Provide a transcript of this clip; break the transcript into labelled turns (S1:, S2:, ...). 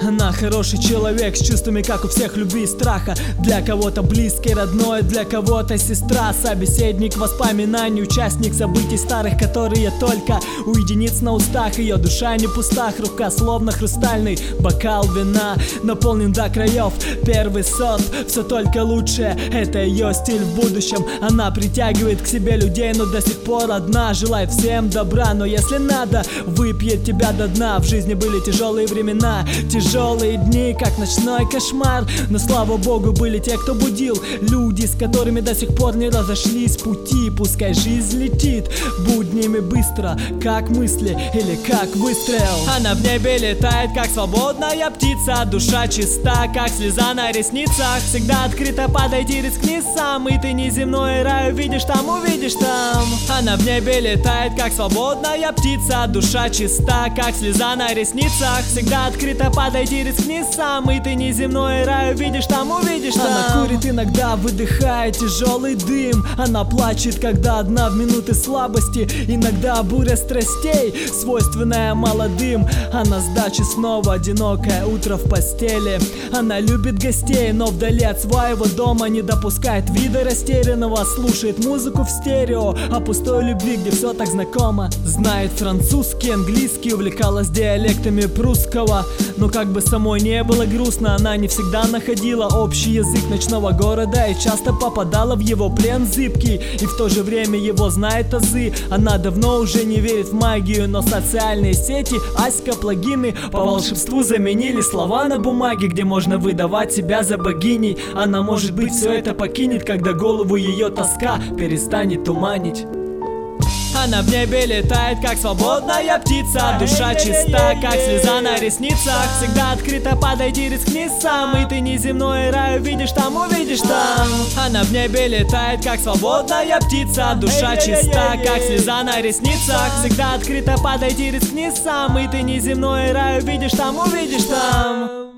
S1: Она хороший человек с чувствами, как у всех, любви и страха. Для кого-то близкий, родной, для кого-то сестра. Собеседник воспоминаний, участник событий старых, которые только уединится на устах. Ее душа не пуста, рука словно хрустальный бокал вина, наполнен до краев. Первый сорт, все только лучшее, это ее стиль в будущем. Она притягивает к себе людей, но до сих пор одна. Желает всем добра, но если надо, выпьет тебя до дна. В жизни были тяжелые времена, тяжелые дни, как ночной кошмар. Но слава богу, были те, кто будил, люди, с которыми до сих пор не разошлись пути. Пускай жизнь летит буднями быстро, как мысли или как выстрел. Она в небе летает, как свободная птица. Душа чиста, как слеза на ресницах. Всегда открыто, подойди, рискни сам. И ты неземной рай увидишь там, увидишь там. Она в небе летает, как свободная птица. Душа чиста, как слеза на ресницах. Всегда открыто, подойди, рискни сам. И ты неземной рай увидишь там, увидишь там. Она курит иногда, выдыхая тяжелый дым. Она плачет, когда одна в минуты слабости. Иногда буря страстей, свойственная молодым. Она с дачи снова одинокая, утро в постели. Она любит гостей, но вдали от своего дома не допускает вида растерянного. Слушает музыку в стерео о пустой любви, где все так знакомо. Знает французский, английский, увлекалась диалектами прусского. Но как бы самой не было грустно, она не всегда находила общий язык ночного города и часто попадала в его плен зыбкий. И в то же время его знает азы. Она давно уже не верит в магию, но социальные сети, Аська, плагины по волшебству заменили слова на бумаге, где можно выдавать себя за богиней. Она, может быть, все это покинет, когда голову ее тоска перестанет туманить. Она в небе летает, как свободная птица. Душа чиста, как слеза на ресницах. Всегда открыто, подойди, рискни сам. И ты неземной рай увидишь там, увидишь там. Она в небе летает, как свободная птица. Душа чиста, как слеза на ресницах. Всегда открыто, подойди, рискни сам. И ты неземной рай увидишь там, увидишь там.